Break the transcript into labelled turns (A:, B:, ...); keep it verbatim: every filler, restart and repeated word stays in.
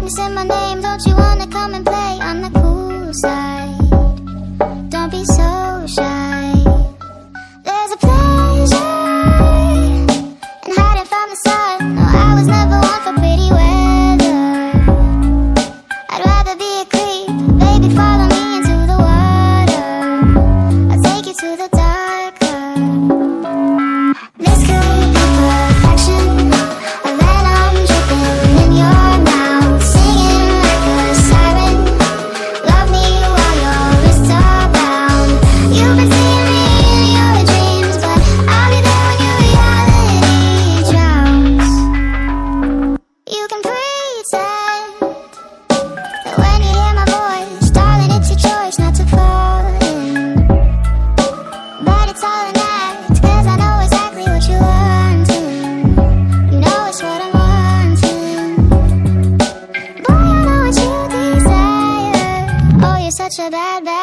A: Say my name, don't you wanna come and play on the cool side? Don't be so shy. There's a pleasure in hiding from the sun. No, I was never one for pretty weather. I'd rather be a creep. Baby, follow me into the water. I'll take you to the darker. This could be perfection. A venom dripping in your mouth, singing like a siren. Love me while your wrists are bound. You've been seeing me in your dreams, but I'll be there when your reality drowns. You can pretend that when you hear my voice, darling, it's your choice not to fall in. But it's all an act, 'cause I know exactly what you're wanting. You know it's what I'm wanting. Boy, I know what you desire. Oh, you're such a bad, bad